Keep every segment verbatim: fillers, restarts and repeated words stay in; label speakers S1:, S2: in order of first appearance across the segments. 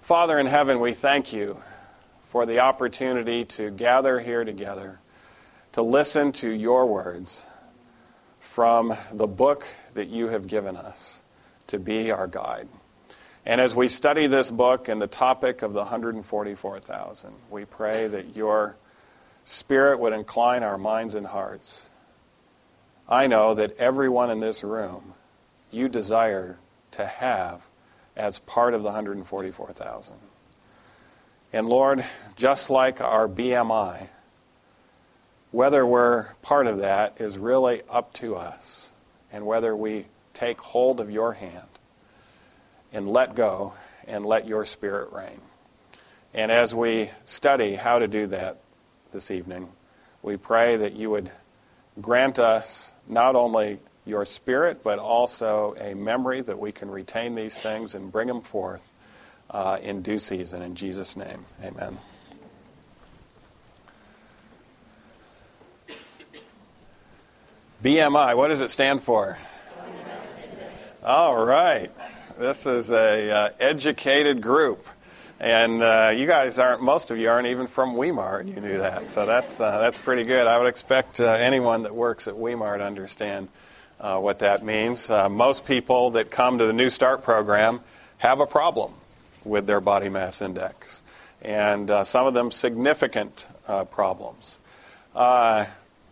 S1: Father in heaven, we thank you for the opportunity to gather here together, to listen to your words from the book that you have given us to be our guide. And as we study this book and the topic of the one hundred forty-four thousand, we pray that your Spirit would incline our minds and hearts. I know that everyone in this room you desire to have as part of the one hundred forty-four thousand. And Lord, just like our B M I, whether we're part of that is really up to us, and whether we take hold of your hand and let go and let your Spirit reign. And as we study how to do that this evening, we pray that you would grant us not only your Spirit, but also a memory that we can retain these things and bring them forth uh, in due season. In Jesus' name, amen. B M I, what does it stand for? All right. This is a uh, educated group. And uh, you guys aren't, most of you aren't even from Weimar, you knew that. So that's uh, that's pretty good. I would expect uh, anyone that works at Weimar to understand uh, what that means. Uh, most people that come to the New Start program have a problem with their body mass index. And uh, some of them significant uh, problems. Uh,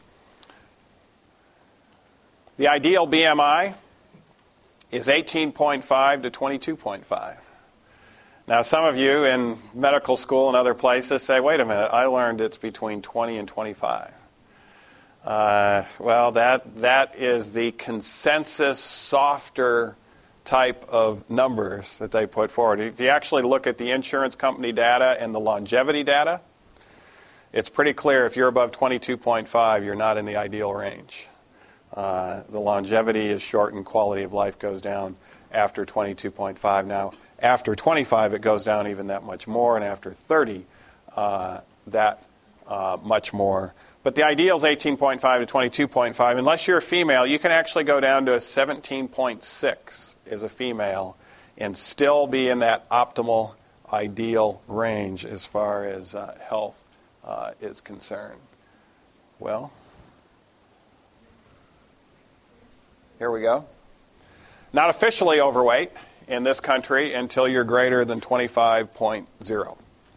S1: the ideal B M I is eighteen point five to twenty-two point five. Now, some of you in medical school and other places say, wait a minute, I learned it's between twenty and twenty-five. Uh, well, that that is the consensus, softer type of numbers that they put forward. If you actually look at the insurance company data and the longevity data, it's pretty clear if you're above twenty-two point five, you're not in the ideal range. Uh, the longevity is shortened, quality of life goes down after twenty-two point five. Now, after twenty-five, it goes down even that much more, and after thirty, uh, that uh, much more. But the ideal is eighteen point five to twenty-two point five. Unless you're a female, you can actually go down to a seventeen point six as a female and still be in that optimal, ideal range as far as uh, health uh, is concerned. Well, here we go. Not officially overweight in this country until you're greater than twenty-five point zero.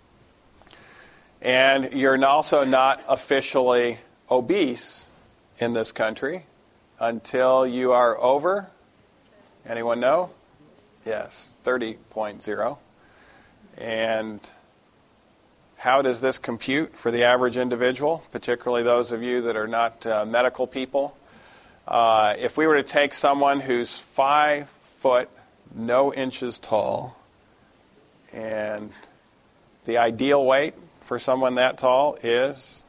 S1: And you're also not officially obese in this country until you are over, anyone know? Yes, thirty point zero. And how does this compute for the average individual, particularly those of you that are not uh, medical people? Uh, if we were to take someone who's five foot, no inches tall, and the ideal weight for someone that tall is,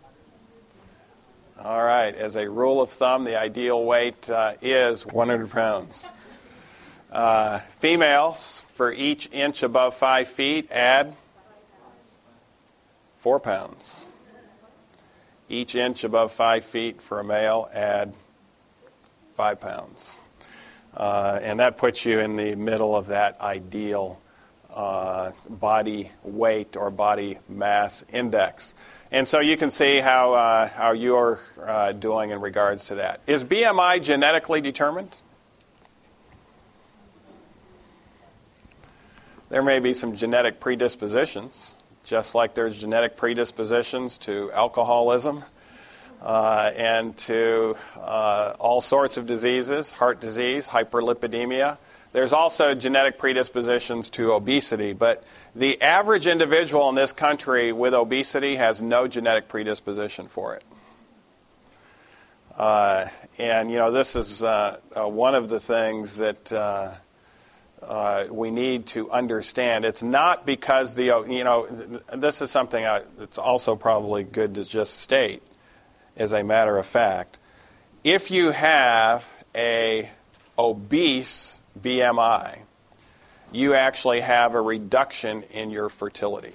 S1: all right, as a rule of thumb, the ideal weight uh, is one hundred pounds. Uh, females, for each inch above five feet, add four pounds. Each inch above five feet for a male, add five pounds. Uh, and that puts you in the middle of that ideal uh, body weight or body mass index. And so you can see how, uh, how you're uh, doing in regards to that. Is B M I genetically determined? There may be some genetic predispositions, just like there's genetic predispositions to alcoholism, Uh, and to uh, all sorts of diseases, heart disease, hyperlipidemia. There's also genetic predispositions to obesity, but the average individual in this country with obesity has no genetic predisposition for it. Uh, and, you know, this is uh, uh, one of the things that uh, uh, we need to understand. It's not because the, you know, this is something I, that's also probably good to just state. As a matter of fact, if you have a obese B M I, you actually have a reduction in your fertility.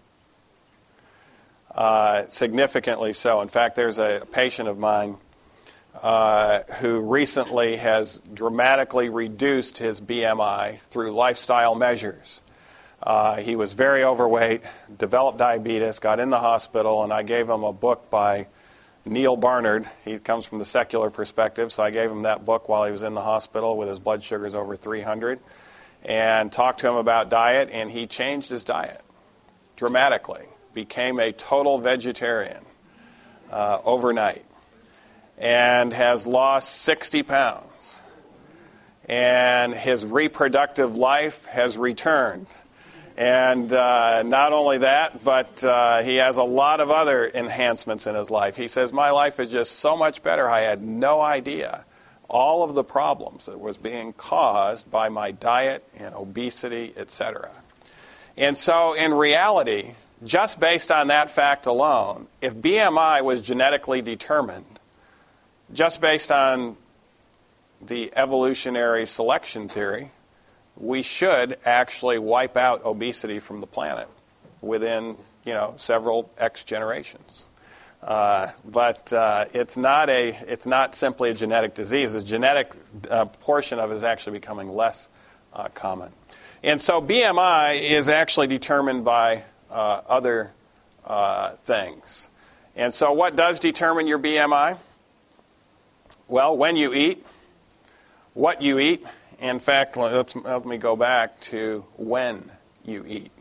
S1: Uh, significantly so. In fact, there's a patient of mine uh, who recently has dramatically reduced his B M I through lifestyle measures. Uh, he was very overweight, developed diabetes, got in the hospital, and I gave him a book by Neil Barnard. He comes from the secular perspective, so I gave him that book while he was in the hospital with his blood sugars over three hundred, and talked to him about diet, and he changed his diet dramatically, became a total vegetarian uh, overnight, and has lost sixty pounds. And his reproductive life has returned. And uh, not only that, but uh, he has a lot of other enhancements in his life. He says, my life is just so much better. I had no idea all of the problems that was being caused by my diet and obesity, et cetera. And so in reality, just based on that fact alone, if B M I was genetically determined, just based on the evolutionary selection theory, we should actually wipe out obesity from the planet within, you know, several X generations. Uh, but uh, it's not a it's not simply a genetic disease. The genetic uh, portion of it is actually becoming less uh, common. And so B M I is actually determined by uh, other uh, things. And so what does determine your B M I? Well, when you eat, what you eat. In fact, let's, let me go back to when you eat.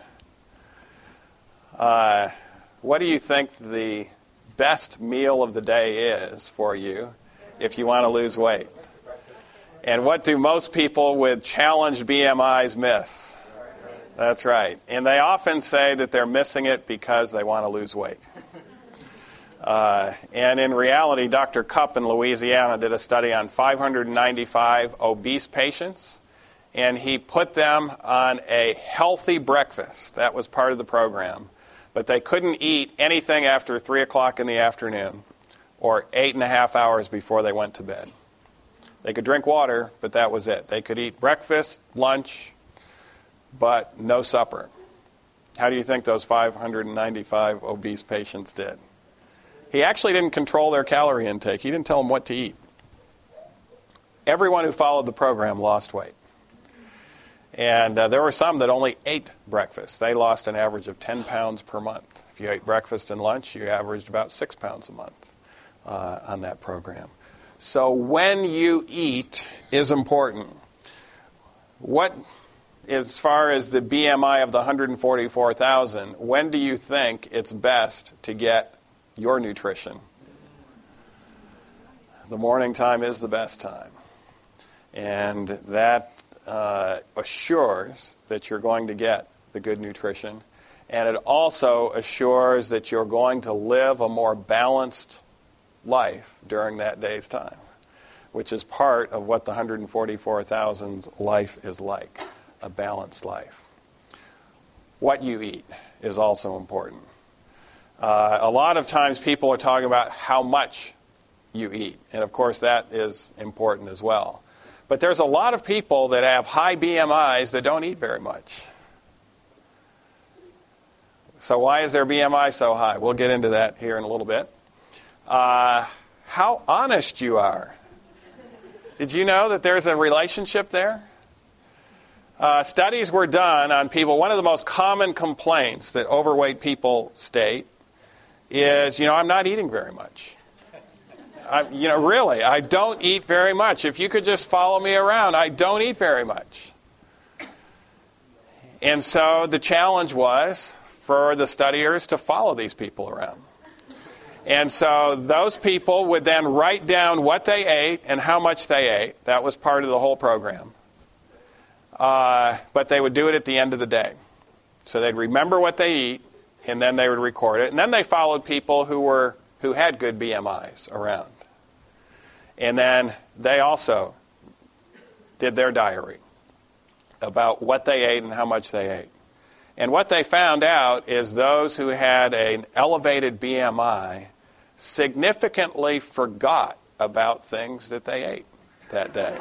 S1: Uh, what do you think the best meal of the day is for you if you want to lose weight? And what do most people with challenged B M Is miss? That's right. And they often say that they're missing it because they want to lose weight. Uh, and in reality, Doctor Cupp in Louisiana did a study on five hundred ninety-five obese patients, and he put them on a healthy breakfast. That was part of the program. But they couldn't eat anything after three o'clock in the afternoon or eight and a half hours before they went to bed. They could drink water, but that was it. They could eat breakfast, lunch, but no supper. How do you think those five hundred ninety-five obese patients did? He actually didn't control their calorie intake. He didn't tell them what to eat. Everyone who followed the program lost weight. And uh, there were some that only ate breakfast. They lost an average of ten pounds per month. If you ate breakfast and lunch, you averaged about six pounds a month uh, on that program. So when you eat is important. What, as far as the B M I of the one hundred forty-four thousand, when do you think it's best to get your nutrition? The morning time is the best time. And that uh, assures that you're going to get the good nutrition. And it also assures that you're going to live a more balanced life during that day's time, which is part of what the one hundred forty-four thousand's life is like, a balanced life. What you eat is also important. Uh, a lot of times people are talking about how much you eat. And of course that is important as well. But there's a lot of people that have high B M Is that don't eat very much. So why is their B M I so high? We'll get into that here in a little bit. Uh, how honest you are. Did you know that there's a relationship there? Uh, studies were done on people. One of the most common complaints that overweight people state is, you know, I'm not eating very much. I, you know, really, I don't eat very much. If you could just follow me around, I don't eat very much. And so the challenge was for the studiers to follow these people around. And so those people would then write down what they ate and how much they ate. That was part of the whole program. Uh, but they would do it at the end of the day. So they'd remember what they eat, and then they would record it. And then they followed people who were who had good B M Is around. And then they also did their diary about what they ate and how much they ate. And what they found out is those who had an elevated B M I significantly forgot about things that they ate that day.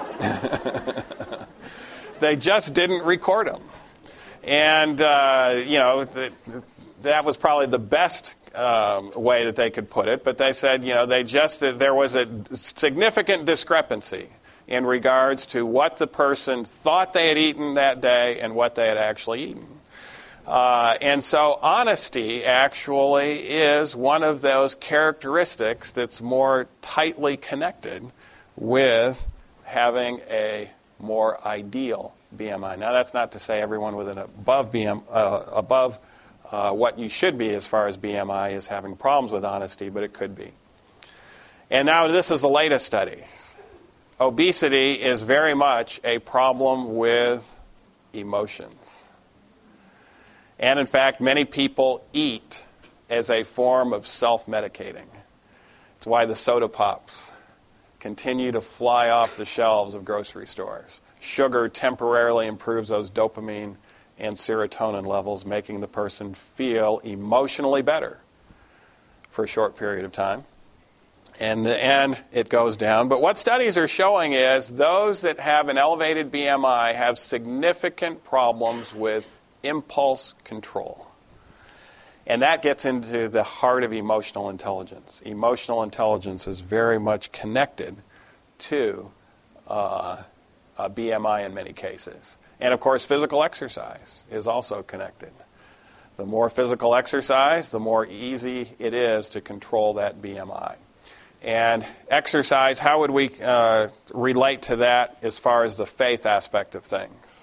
S1: They just didn't record them. And, uh, you know, the, that was probably the best um, way that they could put it. But they said, you know, they just, there was a significant discrepancy in regards to what the person thought they had eaten that day and what they had actually eaten. Uh, and so honesty actually is one of those characteristics that's more tightly connected with having a more ideal B M I. Now, that's not to say everyone with an above B M, uh, above uh, what you should be as far as B M I is having problems with honesty, but it could be. And now this is the latest study. Obesity is very much a problem with emotions. And in fact, many people eat as a form of self-medicating. It's why the soda pops continue to fly off the shelves of grocery stores. Sugar temporarily improves those dopamine and serotonin levels, making the person feel emotionally better for a short period of time. And in the end, it goes down. But what studies are showing is those that have an elevated B M I have significant problems with impulse control. And that gets into the heart of emotional intelligence. Emotional intelligence is very much connected to uh, a B M I in many cases. And of course, physical exercise is also connected. The more physical exercise, the more easy it is to control that B M I. And exercise, how would we uh, relate to that as far as the faith aspect of things?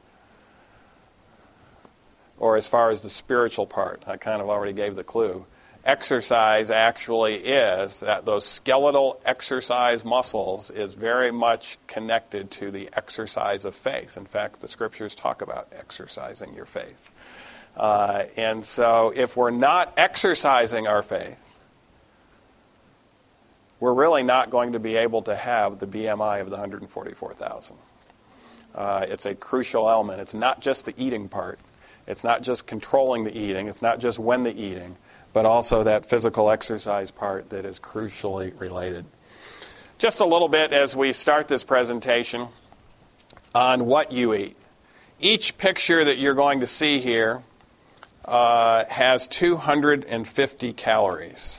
S1: Or as far as the spiritual part? I kind of already gave the clue. Exercise actually is, that those skeletal exercise muscles is very much connected to the exercise of faith. In fact, the scriptures talk about exercising your faith. Uh, and so if we're not exercising our faith, we're really not going to be able to have the B M I of the one hundred forty-four thousand. Uh, it's a crucial element. It's not just the eating part. It's not just controlling the eating. It's not just when the eating, but also that physical exercise part that is crucially related. Just a little bit as we start this presentation on what you eat. Each picture that you're going to see here uh, has two hundred fifty calories.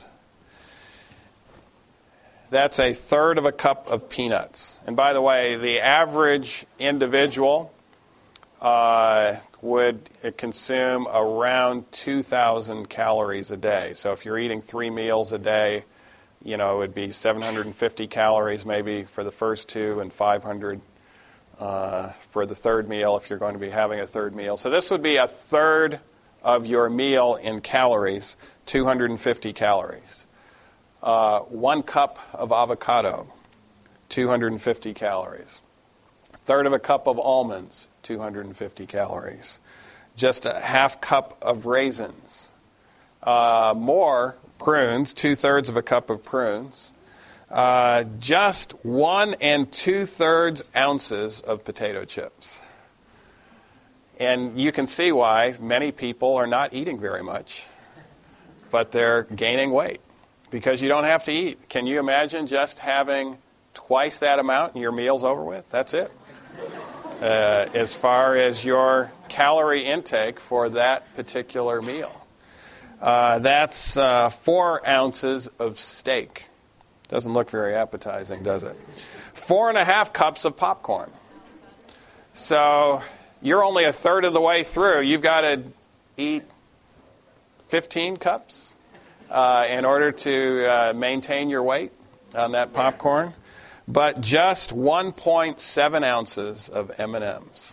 S1: That's a third of a cup of peanuts. And by the way, the average individual uh, would consume around two thousand calories a day. So if you're eating three meals a day, you know, it would be seven hundred fifty calories maybe for the first two and five hundred uh, for the third meal if you're going to be having a third meal. So this would be a third of your meal in calories, two hundred fifty calories. Uh, one cup of avocado, two hundred fifty calories. Third of a cup of almonds, two hundred fifty calories. Just a half cup of raisins. Uh, more prunes, two-thirds of a cup of prunes. Uh, just one and two-thirds ounces of potato chips. And you can see why many people are not eating very much, but they're gaining weight. Because you don't have to eat. Can you imagine just having twice that amount and your meal's over with? That's it. Uh, as far as your calorie intake for that particular meal. Uh, that's uh, four ounces of steak. Doesn't look very appetizing, does it? Four and a half cups of popcorn. So you're only a third of the way through. You've got to eat fifteen cups. Uh, in order to uh, maintain your weight on that popcorn, but just one point seven ounces of M and M's.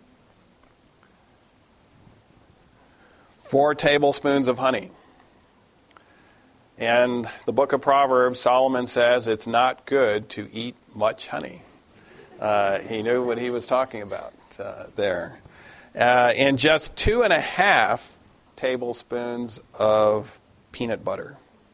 S1: Four tablespoons of honey. And the book of Proverbs, Solomon says it's not good to eat much honey. Uh, he knew what he was talking about uh, there. Uh, and just two and a half tablespoons of peanut butter,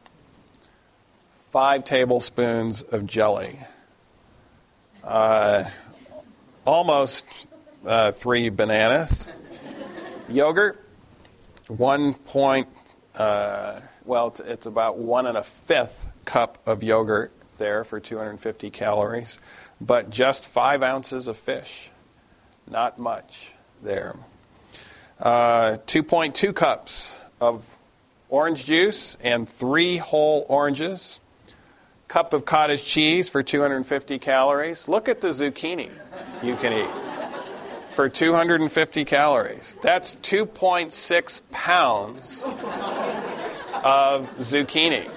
S1: five tablespoons of jelly, uh, almost uh, three bananas, yogurt, one point, uh, well, it's, it's about one and a fifth cup of yogurt there for two hundred fifty calories, but just five ounces of fish, not much there. Uh, two point two cups of orange juice and three whole oranges. Cup of cottage cheese for two hundred fifty calories. Look at the zucchini you can eat. for two hundred fifty calories. That's two point six pounds of zucchini.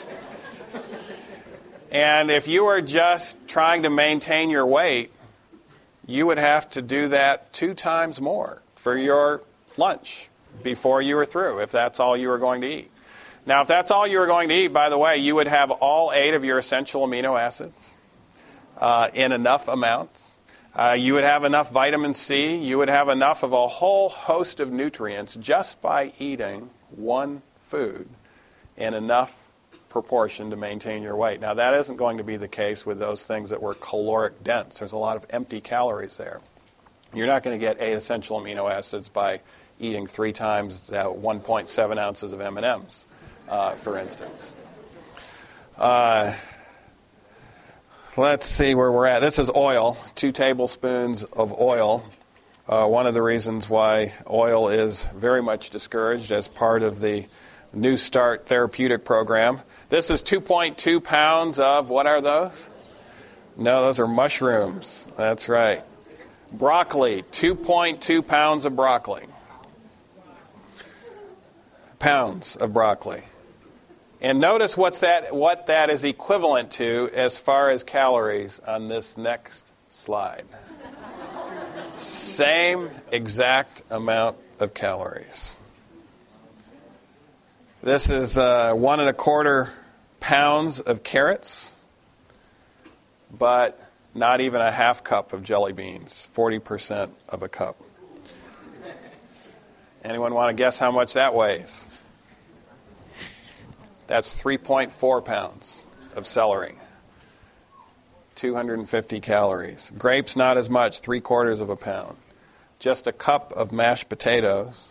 S1: And if you were just trying to maintain your weight, you would have to do that two times more for your lunch before you were through, if that's all you were going to eat. Now, if that's all you were going to eat, by the way, you would have all eight of your essential amino acids uh, in enough amounts. Uh, you would have enough vitamin C. You would have enough of a whole host of nutrients just by eating one food in enough proportion to maintain your weight. Now, that isn't going to be the case with those things that were caloric dense. There's a lot of empty calories there. You're not going to get eight essential amino acids by eating three times that one point seven ounces of M and M's, uh, for instance. Uh, let's see where we're at. This is oil, two tablespoons of oil. Uh, one of the reasons why oil is very much discouraged as part of the New Start therapeutic program. This is two point two pounds of, what are those? No, those are mushrooms. That's right. Broccoli, two point two pounds of broccoli. Pounds of broccoli. And notice what's that, what that is equivalent to as far as calories on this next slide. Same exact amount of calories. This is uh, one and a quarter pounds of carrots, but not even a half cup of jelly beans, forty percent of a cup. Anyone want to guess how much that weighs? That's three point four pounds of celery, two hundred fifty calories. Grapes, not as much, three quarters of a pound. Just a cup of mashed potatoes.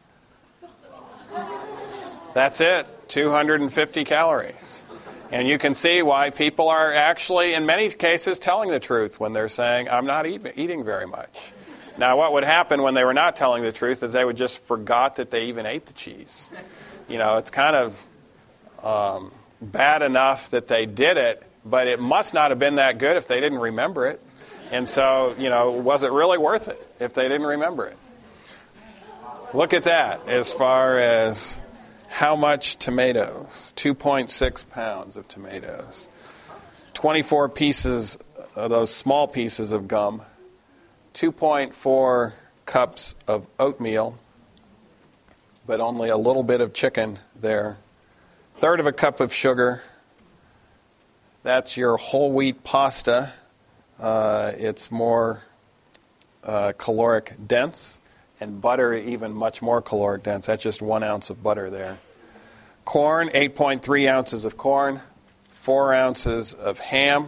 S1: That's it, two hundred fifty calories. And you can see why people are actually, in many cases, telling the truth when they're saying, I'm not eat- eating very much. Now, what would happen when they were not telling the truth is they would just forgot that they even ate the cheese. You know, it's kind of um, bad enough that they did it, but it must not have been that good if they didn't remember it. And so, you know, was it really worth it if they didn't remember it? Look at that as far as how much tomatoes? two point six pounds of tomatoes. twenty-four pieces of those small pieces of gum. two point four cups of oatmeal, but only a little bit of chicken there. Third of a cup of sugar. That's your whole wheat pasta. Uh, it's more uh, caloric dense. And butter, even much more caloric dense. That's just one ounce of butter there. Corn, eight point three ounces of corn. Four ounces of ham.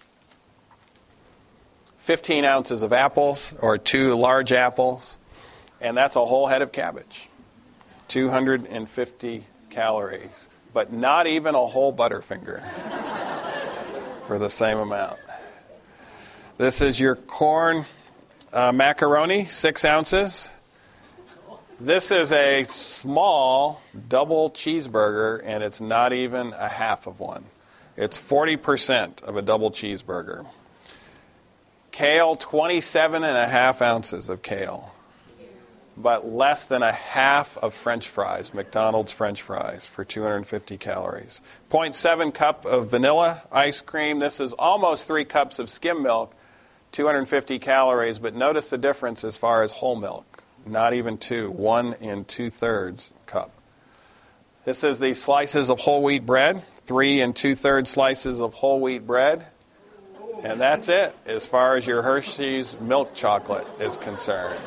S1: fifteen ounces of apples, or two large apples. And that's a whole head of cabbage. two hundred fifty calories. But not even a whole Butterfinger for the same amount. This is your corn uh, macaroni, six ounces. This is a small double cheeseburger, and it's not even a half of one. It's forty percent of a double cheeseburger. Kale, twenty-seven and a half ounces of kale, but less than a half of French fries, McDonald's French fries, for two hundred fifty calories. zero point seven cup of vanilla ice cream. This is almost three cups of skim milk, two hundred fifty calories, but notice the difference as far as whole milk. Not even two, one and two-thirds cup. This is the slices of whole wheat bread, three and two-thirds slices of whole wheat bread. And that's it as far as your Hershey's milk chocolate is concerned.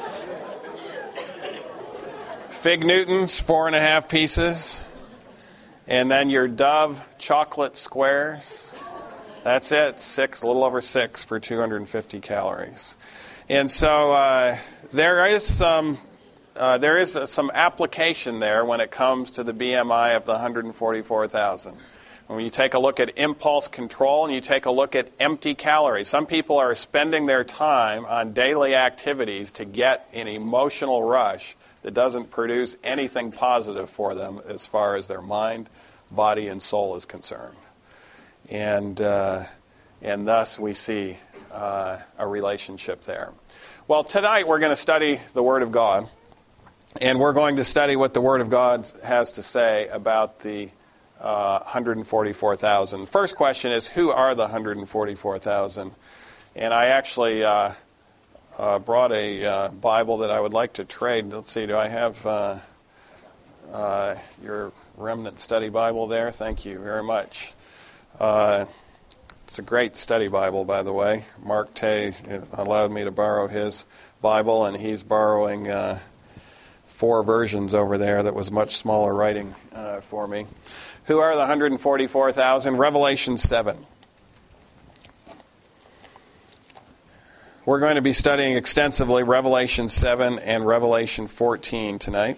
S1: Fig Newtons, four and a half pieces. And then your Dove chocolate squares. That's it, six, a little over six for two hundred fifty calories. And so uh, there is some uh, there is some application there when it comes to the B M I of the one hundred forty-four thousand. When you take a look at impulse control and you take a look at empty calories, some people are spending their time on daily activities to get an emotional rush that doesn't produce anything positive for them as far as their mind, body, and soul is concerned. And uh, and thus we see uh, a relationship there. Well, tonight we're going to study the Word of God, and we're going to study what the Word of God has to say about the uh, one hundred forty-four thousand. First question is, who are the one hundred forty-four thousand? And I actually uh, uh, brought a uh, Bible that I would like to trade. Let's see, do I have uh, uh, your Remnant Study Bible there? Thank you very much. Uh, It's a great study Bible, by the way. Mark Tay allowed me to borrow his Bible, and he's borrowing uh, four versions over there that was much smaller writing uh, for me. Who are the one hundred forty-four thousand? Revelation seven. We're going to be studying extensively Revelation seven and Revelation fourteen tonight.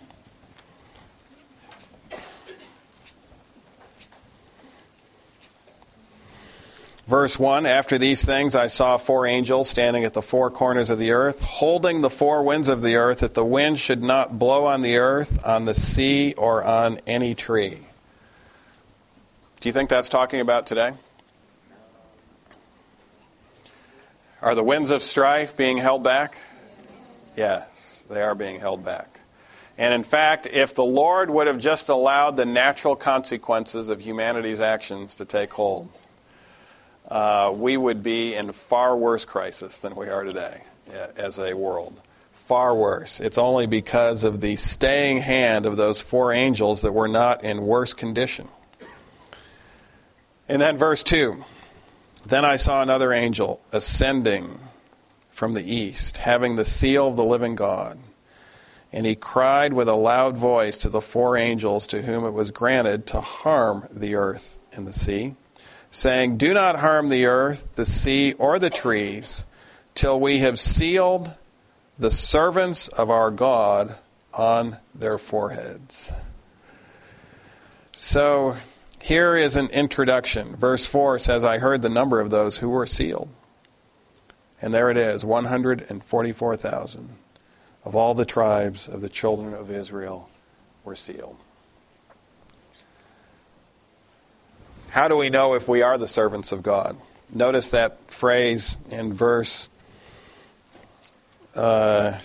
S1: Verse one, after these things I saw four angels standing at the four corners of the earth, holding the four winds of the earth, that the wind should not blow on the earth, on the sea, or on any tree. Do you think that's talking about today? Are the winds of strife being held back? Yes, they are being held back. And in fact, if the Lord would have just allowed the natural consequences of humanity's actions to take hold, Uh, we would be in far worse crisis than we are today as a world. Far worse. It's only because of the staying hand of those four angels that we're not in worse condition. And then verse two. Then I saw another angel ascending from the east, having the seal of the living God. And he cried with a loud voice to the four angels to whom it was granted to harm the earth and the sea, saying, do not harm the earth, the sea, or the trees, till we have sealed the servants of our God on their foreheads. So here is an introduction. Verse four says, I heard the number of those who were sealed. And there it is, one hundred forty-four thousand of all the tribes of the children of Israel were sealed. How do we know if we are the servants of God? Notice that phrase in verse uh,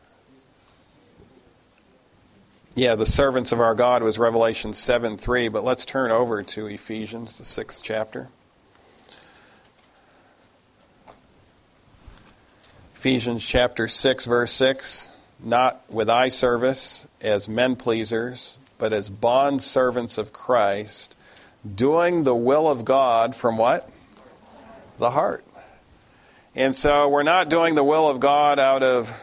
S1: yeah, the servants of our God was Revelation seven three, but let's turn over to Ephesians, the sixth chapter. Ephesians chapter six, verse six, not with eye service as men pleasers, but as bond servants of Christ, doing the will of God from what? The heart. And so we're not doing the will of God out of,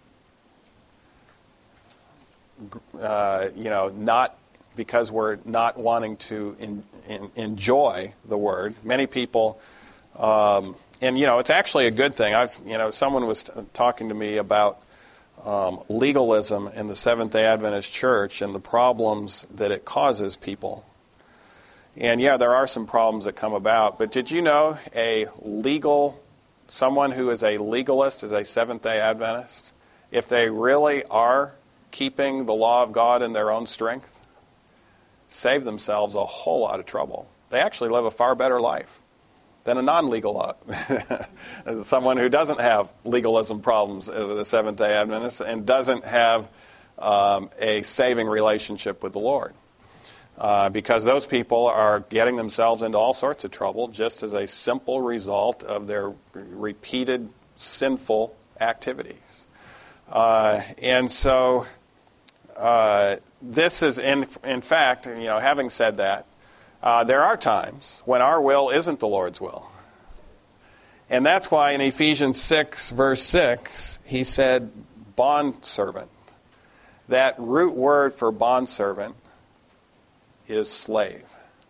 S1: uh, you know, not because we're not wanting to in, in, enjoy the Word. Many people, um, and, you know, it's actually a good thing. I've, you know, someone was t- talking to me about um, legalism in the Seventh-day Adventist Church and the problems that it causes people. And yeah, there are some problems that come about. But did you know a legal, someone who is a legalist is a Seventh-day Adventist? If they really are keeping the law of God in their own strength, save themselves a whole lot of trouble. They actually live a far better life than a non-legal as someone who doesn't have legalism problems as the Seventh-day Adventist and doesn't have um, a saving relationship with the Lord. Uh, because those people are getting themselves into all sorts of trouble just as a simple result of their repeated sinful activities. Uh, and so uh, this is, in, in fact, you know, having said that, uh, there are times when our will isn't the Lord's will. And that's why in Ephesians six, verse six, he said, bondservant. That root word for bondservant is slave.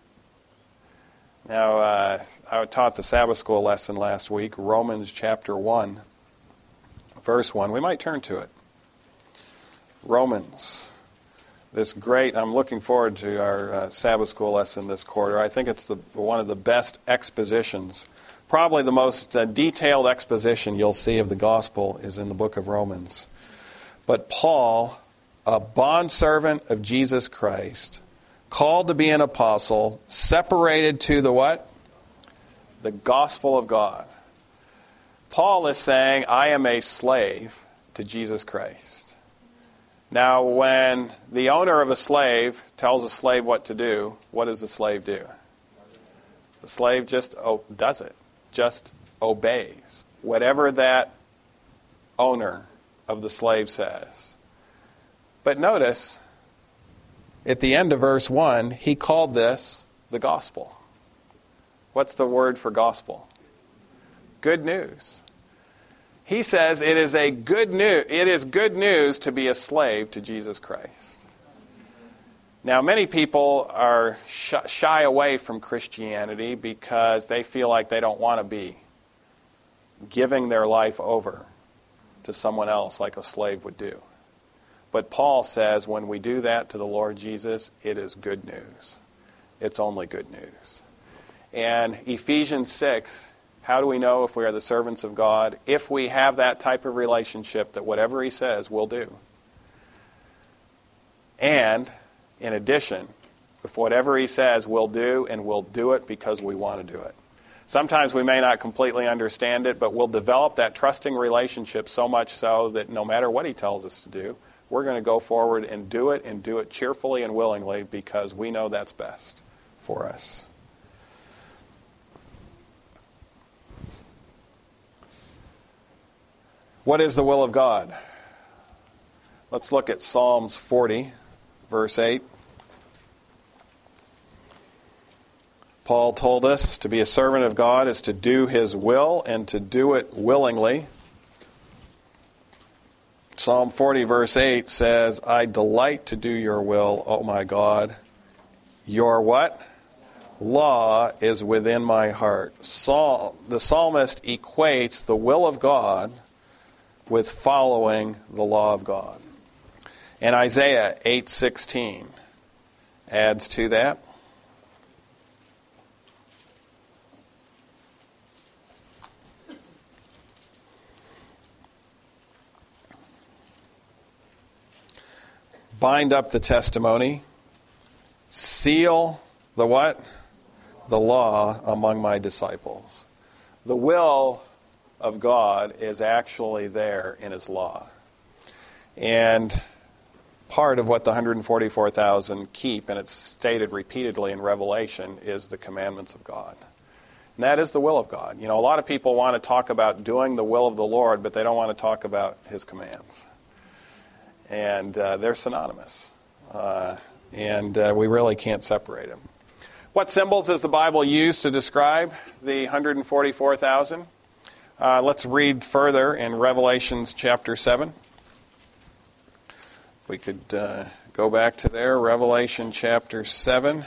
S1: Now, uh, I taught the Sabbath school lesson last week, Romans chapter one, verse one. We might turn to it. Romans. This great, I'm looking forward to our uh, Sabbath school lesson this quarter. I think it's the one of the best expositions, probably the most uh, detailed exposition you'll see of the gospel is in the book of Romans. But Paul, a bondservant of Jesus Christ, called to be an apostle, separated to the what? The gospel of God. Paul is saying, I am a slave to Jesus Christ. Now, when the owner of a slave tells a slave what to do, what does the slave do? The slave just oh, does it, just obeys whatever that owner of the slave says. But notice, at the end of verse one, he called this the gospel. What's the word for gospel? Good news. He says it is a good news. It is good news to be a slave to Jesus Christ. Now, many people are shy away from Christianity because they feel like they don't want to be giving their life over to someone else like a slave would do. But Paul says when we do that to the Lord Jesus, it is good news. It's only good news. And Ephesians six, how do we know if we are the servants of God? If we have that type of relationship that whatever he says, we'll do. And, in addition, if whatever he says, we'll do, and we'll do it because we want to do it. Sometimes we may not completely understand it, but we'll develop that trusting relationship so much so that no matter what he tells us to do, we're going to go forward and do it, and do it cheerfully and willingly because we know that's best for us. What is the will of God? Let's look at Psalms forty, verse eight. Paul told us to be a servant of God is to do his will and to do it willingly. Psalm forty, verse eight says, I delight to do your will, O my God. Your what? Law is within my heart. Psalm, the psalmist equates the will of God with following the law of God. And Isaiah eight sixteen adds to that. Bind up the testimony, seal the what? The law among my disciples. The will of God is actually there in his law. And part of what the one hundred forty-four thousand keep, and it's stated repeatedly in Revelation, is the commandments of God. And that is the will of God. You know, a lot of people want to talk about doing the will of the Lord, but they don't want to talk about his commands. And uh, they're synonymous. Uh, and uh, we really can't separate them. What symbols does the Bible use to describe the one hundred forty-four thousand? Uh, let's read further in Revelations chapter seven. We could uh, go back to there, Revelation chapter seven.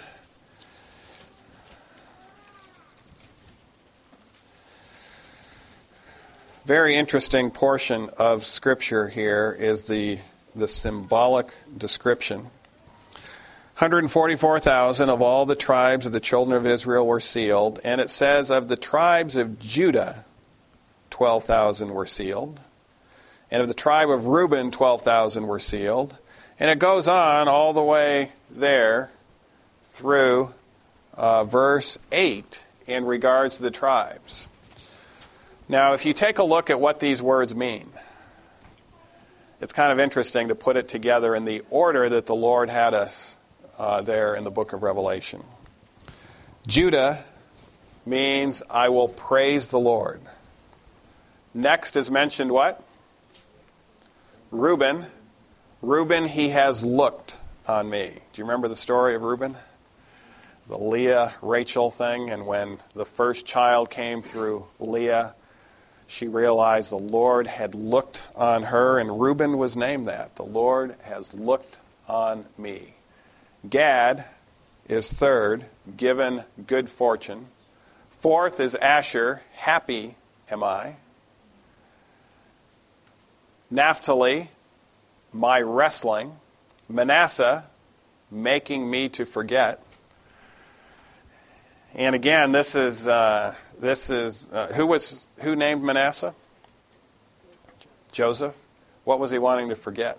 S1: Very interesting portion of Scripture here is the, the symbolic description. one hundred forty-four thousand of all the tribes of the children of Israel were sealed, and it says of the tribes of Judah, twelve thousand were sealed. And of the tribe of Reuben, twelve thousand were sealed. And it goes on all the way there through uh, verse eight in regards to the tribes. Now, if you take a look at what these words mean, it's kind of interesting to put it together in the order that the Lord had us uh, there in the book of Revelation. Judah means I will praise the Lord. Next is mentioned what? Reuben. Reuben, he has looked on me. Do you remember the story of Reuben? The Leah-Rachel thing, and when the first child came through Leah, she realized the Lord had looked on her, and Reuben was named that. The Lord has looked on me. Gad is third, given good fortune. Fourth is Asher, happy am I. Naphtali, my wrestling. Manasseh, making me to forget. And again, this is uh, this is uh, who was who named Manasseh? Joseph. What was he wanting to forget?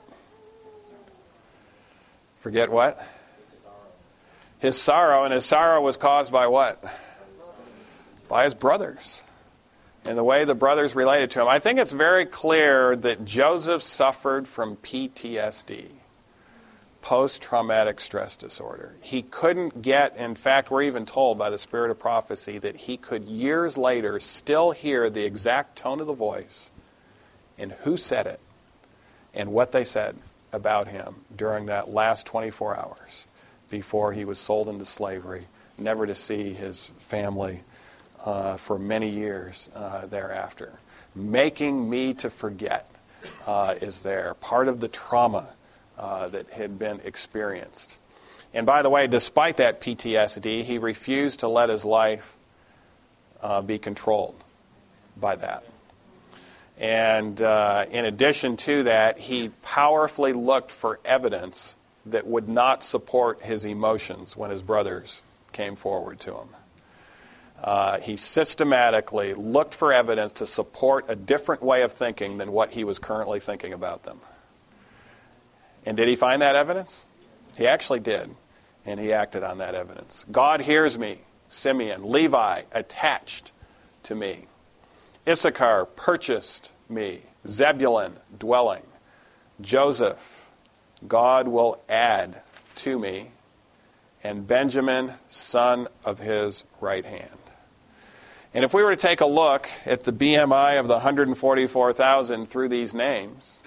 S1: Forget what? His sorrow. His sorrow, and his sorrow was caused by what? By his brothers. and the way the brothers related to him, I think it's very clear that Joseph suffered from P T S D, post-traumatic stress disorder. He couldn't get, in fact, we're even told by the spirit of prophecy that he could years later still hear the exact tone of the voice and who said it and what they said about him during that last twenty-four hours before he was sold into slavery, never to see his family Uh, for many years uh, thereafter. Making me to forget uh, is there, part of the trauma uh, that had been experienced. And by the way, despite that P T S D, he refused to let his life uh, be controlled by that. And uh, in addition to that, he powerfully looked for evidence that would not support his emotions when his brothers came forward to him. Uh, he systematically looked for evidence to support a different way of thinking than what he was currently thinking about them. And did he find that evidence? He actually did, and he acted on that evidence. God hears me, Simeon, Levi, attached to me. Issachar, purchased me. Zebulun, dwelling. Joseph, God will add to me. And Benjamin, son of his right hand. And if we were to take a look at the B M I of the one hundred forty-four thousand through these names,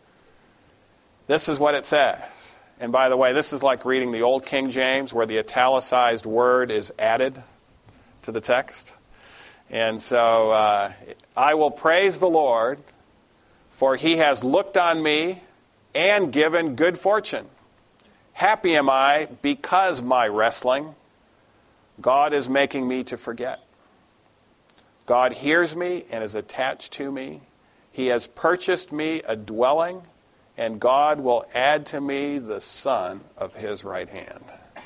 S1: this is what it says. And by the way, this is like reading the Old King James, where the italicized word is added to the text. And so, uh, I will praise the Lord, for he has looked on me and given good fortune. Happy am I because my wrestling, God is making me to forget. God hears me and is attached to me. He has purchased me a dwelling, and God will add to me the son of his right hand.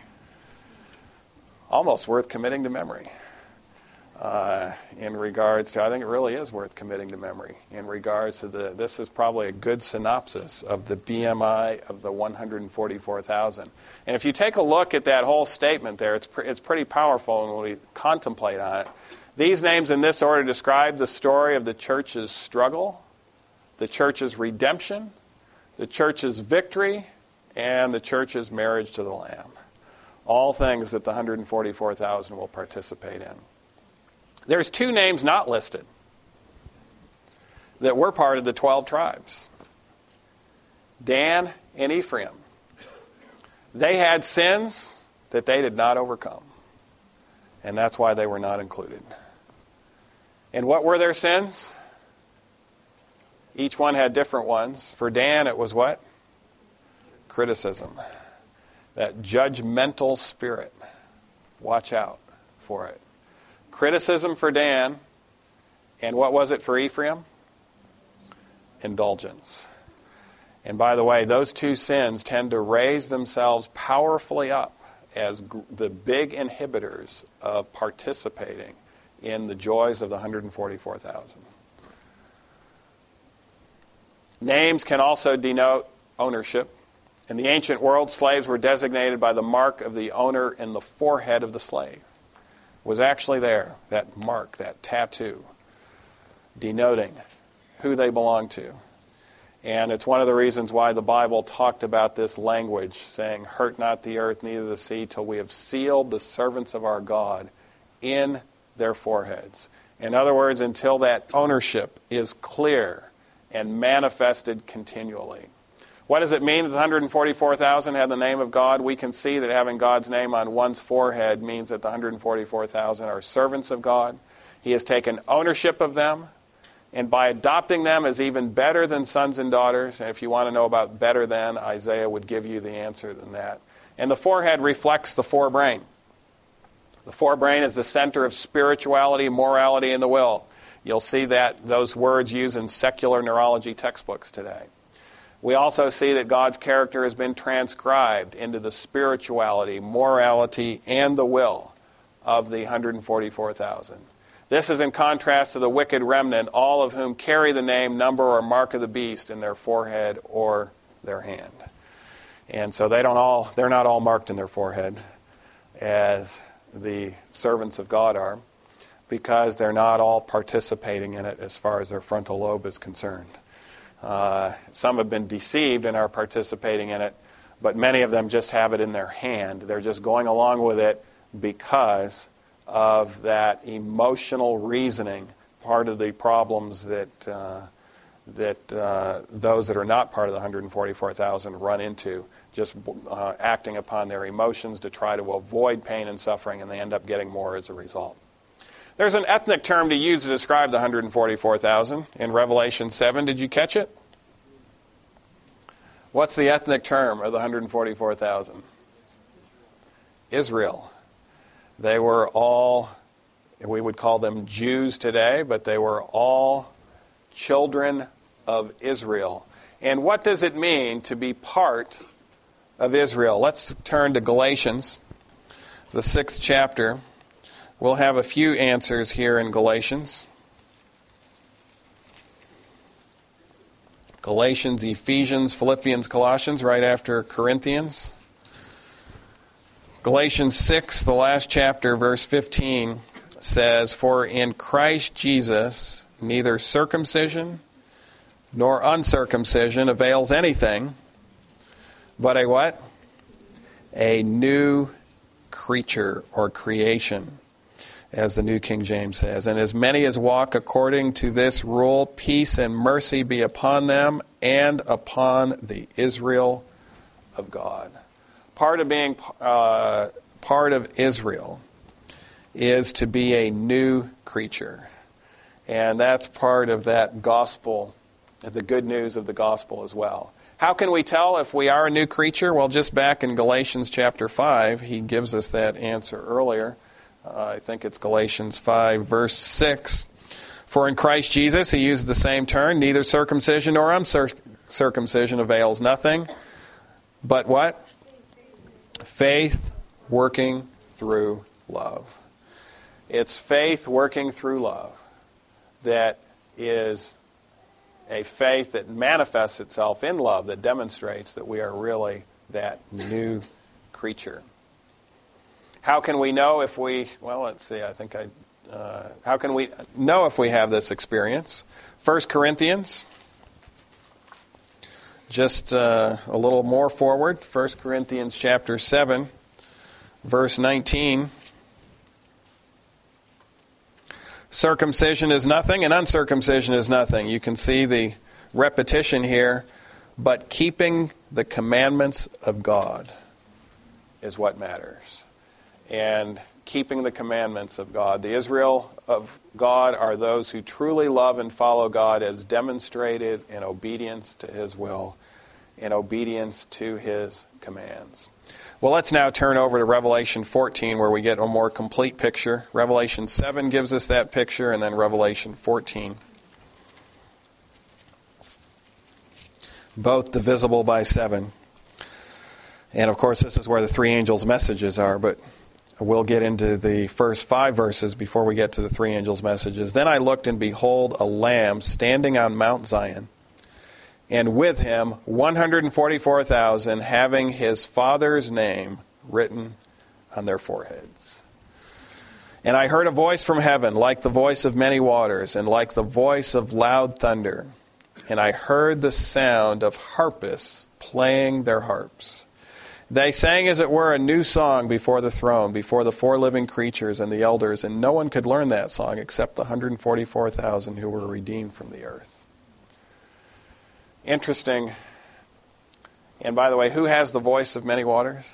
S1: Almost worth committing to memory. Uh, in regards to, I think it really is worth committing to memory. In regards to the, this is probably a good synopsis of the B M I of the one hundred forty-four thousand. And if you take a look at that whole statement there, it's pre- it's pretty powerful when we contemplate on it. These names in this order describe the story of the church's struggle, the church's redemption, the church's victory, and the church's marriage to the Lamb. All things that the one hundred forty-four thousand will participate in. There's two names not listed that were part of the twelve tribes. Dan and Ephraim. They had sins that they did not overcome. And that's why they were not included. And what were their sins? Each one had different ones. For Dan, it was what? Criticism. That judgmental spirit. Watch out for it. Criticism for Dan. And what was it for Ephraim? Indulgence. And by the way, those two sins tend to raise themselves powerfully up as g- the big inhibitors of participating in the joys of the one hundred forty-four thousand. Names can also denote ownership. In the ancient world, slaves were designated by the mark of the owner in the forehead of the slave. It was actually there, that mark, that tattoo, denoting who they belonged to. And it's one of the reasons why the Bible talked about this language, saying, hurt not the earth, neither the sea, till we have sealed the servants of our God in their foreheads. In other words, until that ownership is clear and manifested continually. What does it mean that the one hundred forty-four thousand had the name of God? We can see that having God's name on one's forehead means that the one hundred forty-four thousand are servants of God. He has taken ownership of them. And by adopting them as even better than sons and daughters, and if you want to know about better than, Isaiah would give you the answer than that. And the forehead reflects the forebrain. The forebrain is the center of spirituality, morality, and the will. You'll see that those words used in secular neurology textbooks today. We also see that God's character has been transcribed into the spirituality, morality, and the will of the one hundred forty-four thousand. This is in contrast to the wicked remnant, all of whom carry the name, number, or mark of the beast in their forehead or their hand. And so they don't all, they're not all marked in their forehead as the servants of God are. because they're not all participating in it as far as their frontal lobe is concerned. Uh, some have been deceived and are participating in it, but many of them just have it in their hand. They're just going along with it because of that emotional reasoning, part of the problems that uh, that uh, those that are not part of the one hundred forty-four thousand run into, just uh, acting upon their emotions to try to avoid pain and suffering, and they end up getting more as a result. There's an ethnic term to use to describe the one hundred forty-four thousand in Revelation seven. Did you catch it? What's the ethnic term of the one hundred forty-four thousand? Israel. They were all, we would call them Jews today, but they were all children of Israel. And what does it mean to be part of Israel? Let's turn to Galatians, the sixth chapter. We'll have a few answers here in Galatians. Galatians, Ephesians, Philippians, Colossians, right after Corinthians. Galatians six, the last chapter, verse fifteen, says, "For in Christ Jesus neither circumcision nor uncircumcision avails anything, but a what? A new creature or creation, as the New King James says. And as many as walk according to this rule, peace and mercy be upon them and upon the Israel of God." Part of being uh, part of Israel is to be a new creature. And that's part of that gospel, the good news of the gospel as well. How can we tell if we are a new creature? Well, just back in Galatians chapter five, he gives us that answer earlier. Uh, I think it's Galatians five, verse six. "For in Christ Jesus," he used the same term, "neither circumcision nor uncircumcision avails nothing, but" what? "Faith working through love." It's faith working through love that is a faith that manifests itself in love, that demonstrates that we are really that new creature. How can we know if we, well, let's see, I think I, uh, how can we know if we have this experience? First Corinthians, just uh, a little more forward, First Corinthians chapter seven, verse nineteen. "Circumcision is nothing and uncircumcision is nothing." You can see the repetition here, "but keeping the commandments of God is what matters." And keeping the commandments of God. The Israel of God are those who truly love and follow God as demonstrated in obedience to His will, in obedience to His commands. Well, let's now turn over to Revelation fourteen, where we get a more complete picture. Revelation seven gives us that picture, and then Revelation fourteen. Both divisible by seven. And of course, this is where the three angels' messages are, but we'll get into the first five verses before we get to the three angels' messages. "Then I looked, and behold, a Lamb standing on Mount Zion, and with him one hundred forty-four thousand, having his Father's name written on their foreheads. And I heard a voice from heaven, like the voice of many waters, and like the voice of loud thunder. And I heard the sound of harpists playing their harps. They sang, as it were, a new song before the throne, before the four living creatures and the elders, and no one could learn that song except the one hundred forty-four thousand who were redeemed from the earth." Interesting. And by the way, who has the voice of many waters?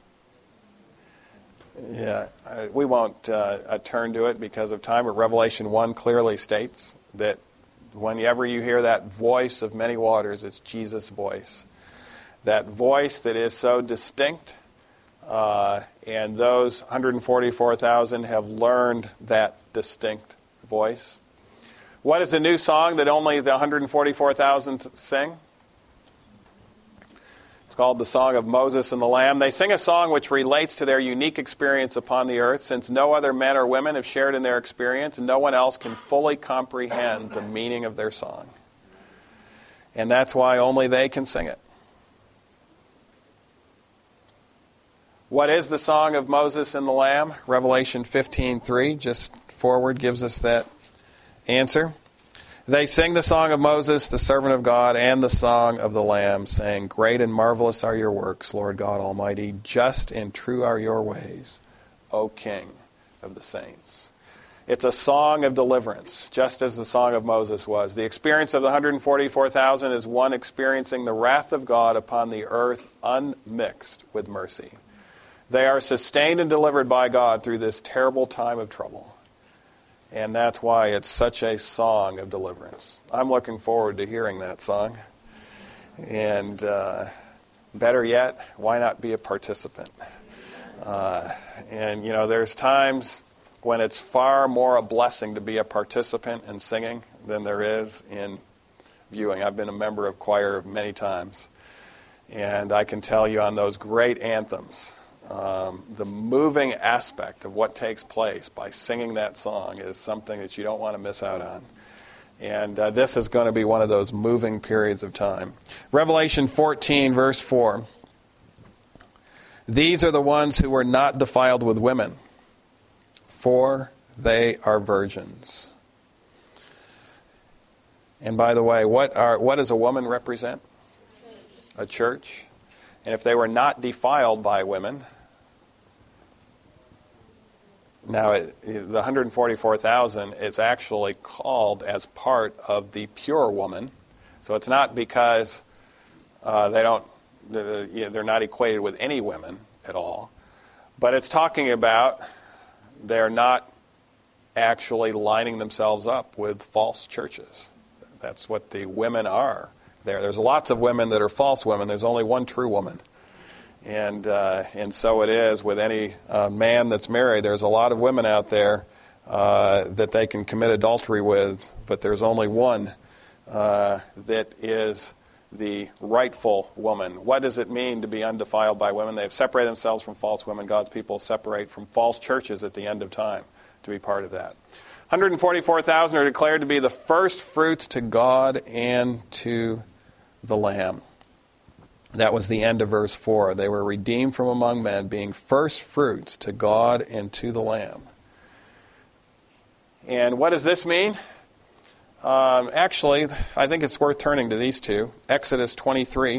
S1: Yeah, we won't uh, turn to it because of time, but Revelation one clearly states that whenever you hear that voice of many waters, it's Jesus' voice. That voice that is so distinct, uh, and those one hundred forty-four thousand have learned that distinct voice. What is a new song that only the one hundred forty-four thousand sing? It's called the Song of Moses and the Lamb. They sing a song which relates to their unique experience upon the earth. Since no other men or women have shared in their experience, no one else can fully comprehend the meaning of their song. And that's why only they can sing it. What is the song of Moses and the Lamb? Revelation fifteen three, just forward, gives us that answer. They sing the song of Moses, the servant of God, and the song of the Lamb, saying, Great and marvelous are your works, Lord God Almighty. Just and true are your ways, O King of the saints. It's a song of deliverance, just as the song of Moses was. The experience of the one hundred forty-four thousand is one experiencing the wrath of God upon the earth unmixed with mercy. They are sustained and delivered by God through this terrible time of trouble. And that's why it's such a song of deliverance. I'm looking forward to hearing that song. And uh, better yet, why not be a participant? Uh, and, you know, there's times when it's far more a blessing to be a participant in singing than there is in viewing. I've been a member of choir many times. And I can tell you on those great anthems, Um, the moving aspect of what takes place by singing that song is something that you don't want to miss out on. And uh, this is going to be one of those moving periods of time. Revelation fourteen, verse four. These are the ones who were not defiled with women, for they are virgins. And by the way, what are what does a woman represent? A church. And if they were not defiled by women, now it, the one hundred forty-four thousand is actually called as part of the pure woman. So it's not because uh, they don't, they're not equated with any women at all. But it's talking about they're not actually lining themselves up with false churches. That's what the women are there. There's lots of women that are false women. There's only one true woman. And uh, and so it is with any uh, man that's married. There's a lot of women out there uh, that they can commit adultery with, but there's only one uh, that is the rightful woman. What does it mean to be undefiled by women? They've separated themselves from false women. God's people separate from false churches at the end of time to be part of that. one hundred forty-four thousand are declared to be the first fruits to God and to the Lamb. That was the end of verse four. They were redeemed from among men, being first fruits to God and to the Lamb. And what does this mean? Um, actually, I think it's worth turning to these two. Exodus twenty-three,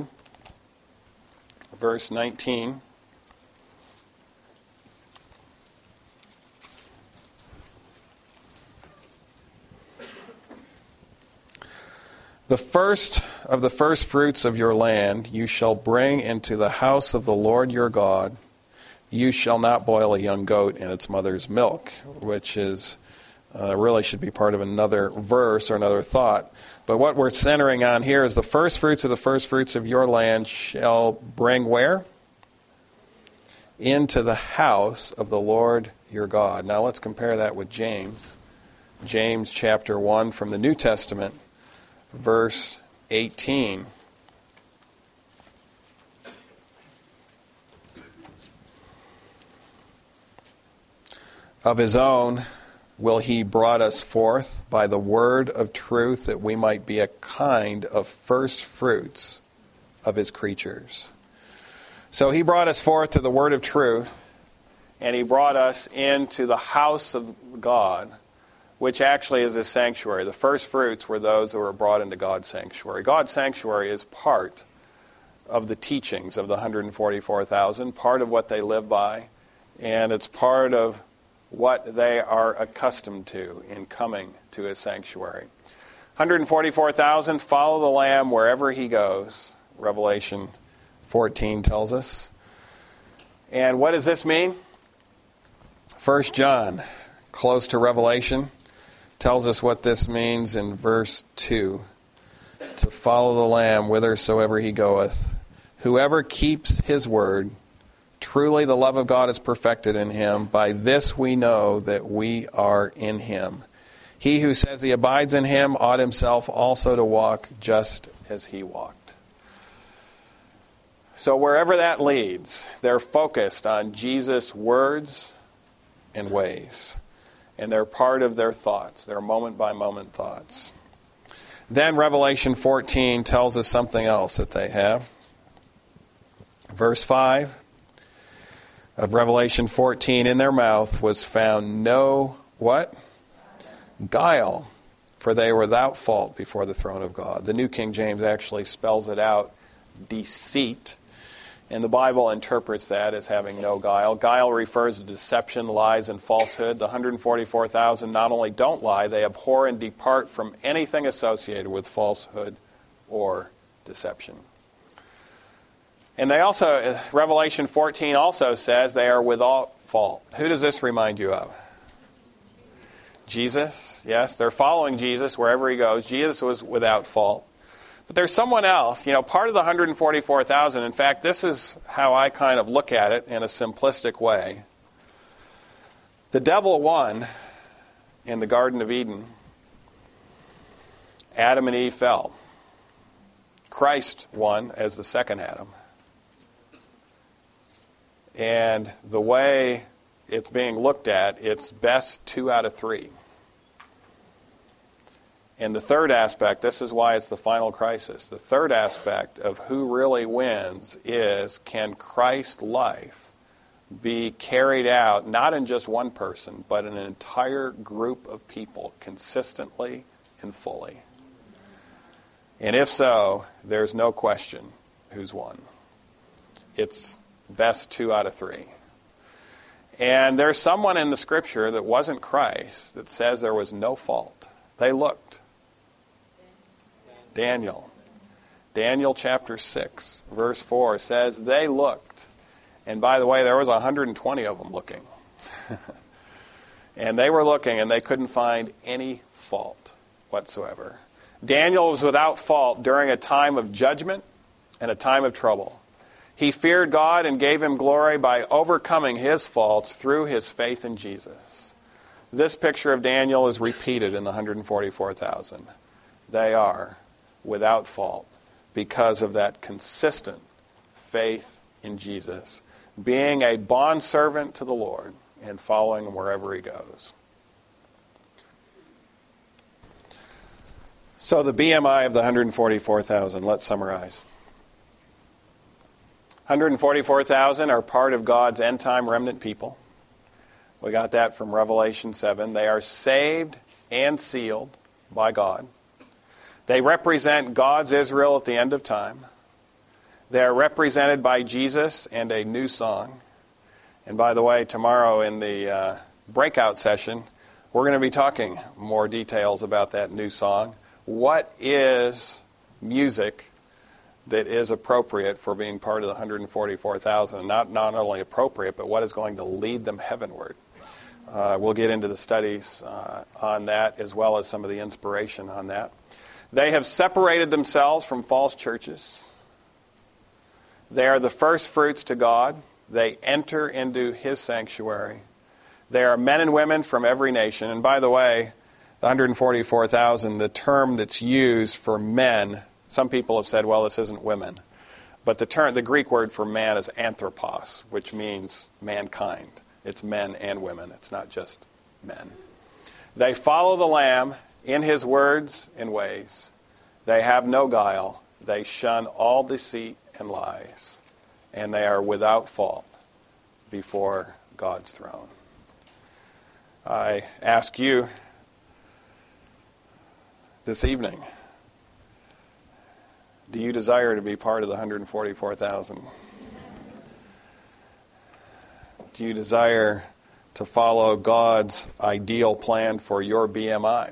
S1: verse nineteen. The first of the first fruits of your land you shall bring into the house of the Lord your God. You shall not boil a young goat in its mother's milk, which is uh, really should be part of another verse or another thought. But what we're centering on here is the first fruits of the first fruits of your land shall bring where? Into the house of the Lord your God. Now let's compare that with James. James chapter one from the New Testament. Verse eighteen. Of his own will he brought us forth by the word of truth, that we might be a kind of first fruits of his creatures. So he brought us forth to the word of truth, and he brought us into the house of God, which actually is a sanctuary. The first fruits were those that were brought into God's sanctuary. God's sanctuary is part of the teachings of the one hundred forty-four thousand, part of what they live by, and it's part of what they are accustomed to in coming to his sanctuary. one hundred forty-four thousand follow the Lamb wherever he goes, Revelation fourteen tells us. And what does this mean? First John, close to Revelation, tells us what this means in verse two. To follow the Lamb whithersoever he goeth. Whoever keeps his word, truly the love of God is perfected in him. By this we know that we are in him. He who says he abides in him ought himself also to walk just as he walked. So wherever that leads, they're focused on Jesus' words and ways. And they're part of their thoughts, their moment-by-moment thoughts. Then Revelation fourteen tells us something else that they have. Verse five, of Revelation fourteen, in their mouth was found no, what? Guile, for they were without fault before the throne of God. The New King James actually spells it out, deceit. And the Bible interprets that as having no guile. Guile refers to deception, lies, and falsehood. The one hundred forty-four thousand not only don't lie, they abhor and depart from anything associated with falsehood or deception. And they also, Revelation fourteen also says they are without fault. Who does this remind you of? Jesus. Yes, they're following Jesus wherever he goes. Jesus was without fault. But there's someone else, you know, part of the one hundred forty-four thousand. In fact, this is how I kind of look at it in a simplistic way. The devil won in the Garden of Eden. Adam and Eve fell. Christ won as the second Adam. And the way it's being looked at, it's best two out of three. And the third aspect, this is why it's the final crisis, the third aspect of who really wins is, can Christ's life be carried out, not in just one person, but in an entire group of people, consistently and fully? And if so, there's no question who's won. It's best two out of three. And there's someone in the Scripture that wasn't Christ that says there was no fault. They looked. Daniel. Daniel chapter six, verse four says they looked. And by the way, there was one hundred twenty of them looking. And they were looking and they couldn't find any fault whatsoever. Daniel was without fault during a time of judgment and a time of trouble. He feared God and gave him glory by overcoming his faults through his faith in Jesus. This picture of Daniel is repeated in the one hundred forty-four thousand. They are without fault because of that consistent faith in Jesus, being a bondservant to the Lord and following him wherever he goes. So the B M I of the one hundred forty-four thousand, let's summarize. one hundred forty-four thousand are part of God's end-time remnant people. We got that from Revelation seven. They are saved and sealed by God. They represent God's Israel at the end of time. They are represented by Jesus and a new song. And by the way, tomorrow in the uh, breakout session, we're going to be talking more details about that new song. What is music that is appropriate for being part of the one hundred forty-four thousand? Not, not only appropriate, but what is going to lead them heavenward? Uh, we'll get into the studies uh, on that, as well as some of the inspiration on that. They have separated themselves from false churches. They are the first fruits to God. They enter into his sanctuary. They are men and women from every nation. And by the way, the one hundred forty-four thousand, the term that's used for men, some people have said, well, this isn't women. But the term, the Greek word for man is anthropos, which means mankind. It's men and women. It's not just men. They follow the Lamb in his words and ways. They have no guile. They shun all deceit and lies. And they are without fault before God's throne. I ask you this evening, do you desire to be part of the one hundred forty-four thousand? Do you desire to follow God's ideal plan for your B M I?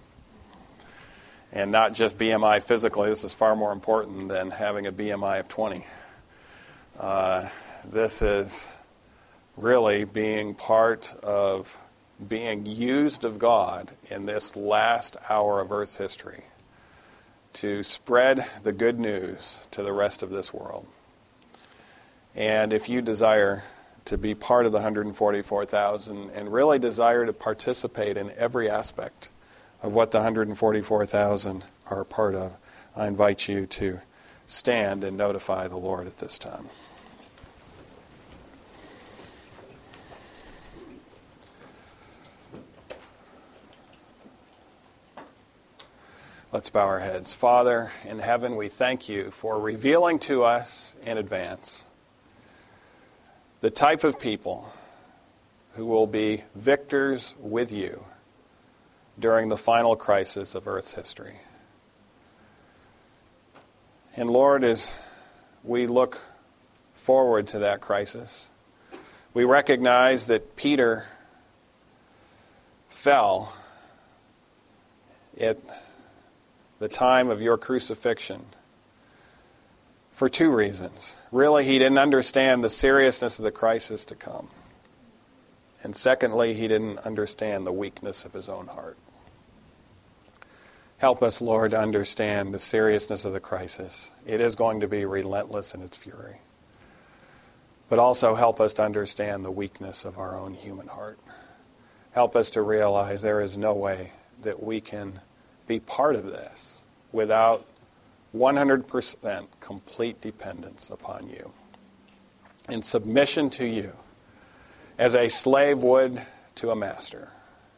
S1: And not just B M I physically. This is far more important than having a B M I of twenty. Uh, this is really being part of being used of God in this last hour of Earth's history to spread the good news to the rest of this world. And if you desire to be part of the one hundred forty-four thousand and really desire to participate in every aspect of what the one hundred forty-four thousand are a part of, I invite you to stand and notify the Lord at this time. Let's bow our heads. Father in heaven, we thank you for revealing to us in advance the type of people who will be victors with you during the final crisis of Earth's history. And Lord, as we look forward to that crisis, we recognize that Peter fell at the time of your crucifixion for two reasons. Really, he didn't understand the seriousness of the crisis to come. And secondly, he didn't understand the weakness of his own heart. Help us, Lord, to understand the seriousness of the crisis. It is going to be relentless in its fury. But also help us to understand the weakness of our own human heart. Help us to realize there is no way that we can be part of this without one hundred percent complete dependence upon you. In submission to you, as a slave would to a master.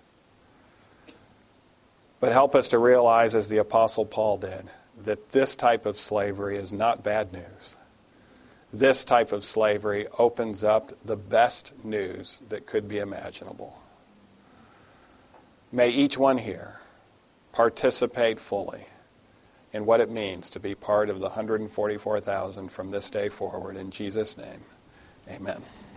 S1: But help us to realize, as the Apostle Paul did, that this type of slavery is not bad news. This type of slavery opens up the best news that could be imaginable. May each one here participate fully in what it means to be part of the one hundred forty-four thousand from this day forward. In Jesus' name, amen.